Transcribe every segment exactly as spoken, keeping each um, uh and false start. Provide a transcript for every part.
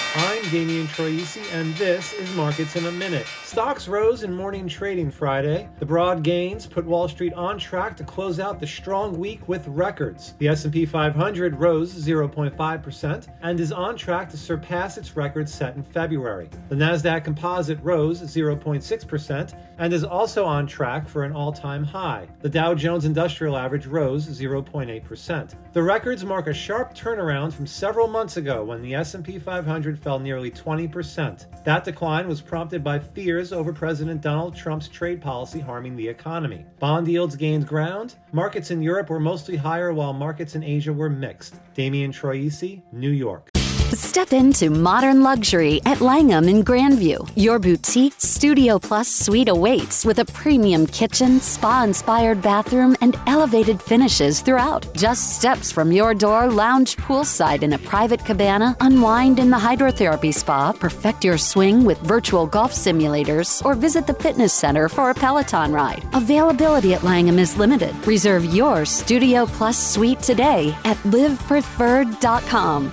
I'm Damian Troisi, and this is Markets in a Minute. Stocks rose in morning trading Friday. The broad gains put Wall Street on track to close out the strong week with records. The S and P five hundred rose zero point five percent and is on track to surpass its record set in February. The Nasdaq Composite rose zero point six percent and is also on track for an all-time high. The Dow Jones Industrial Average rose zero point eight percent. The records mark a sharp turnaround from several months ago when the S and P five hundred fell nearly twenty percent. That decline was prompted by fears over President Donald Trump's trade policy harming the economy. Bond yields gained ground. Markets in Europe were mostly higher while markets in Asia were mixed. Damian Troisi, New York. Step into modern luxury at Langham in Grandview. Your boutique Studio Plus suite awaits with a premium kitchen, spa-inspired bathroom, and elevated finishes throughout. Just steps from your door, lounge poolside in a private cabana, unwind in the hydrotherapy spa, perfect your swing with virtual golf simulators, or visit the fitness center for a Peloton ride. Availability at Langham is limited. Reserve your Studio Plus suite today at live preferred dot com.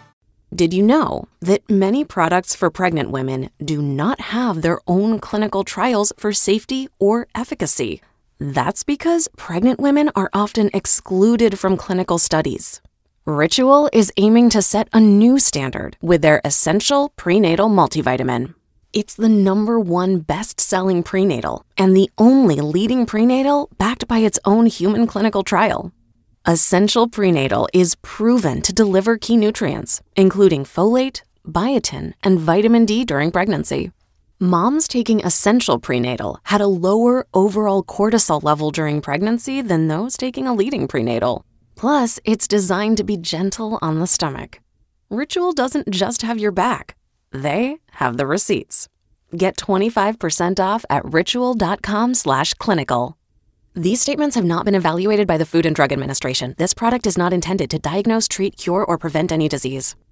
Did you know that many products for pregnant women do not have their own clinical trials for safety or efficacy? That's because pregnant women are often excluded from clinical studies. Ritual is aiming to set a new standard with their Essential Prenatal Multivitamin. It's the number one best-selling prenatal and the only leading prenatal backed by its own human clinical trial. Essential Prenatal is proven to deliver key nutrients, including folate, biotin, and vitamin D during pregnancy. Moms taking Essential Prenatal had a lower overall cortisol level during pregnancy than those taking a leading prenatal. Plus, it's designed to be gentle on the stomach. Ritual doesn't just have your back. They have the receipts. Get twenty-five percent off at ritual.com slash clinical. These statements have not been evaluated by the Food and Drug Administration. This product is not intended to diagnose, treat, cure, or prevent any disease.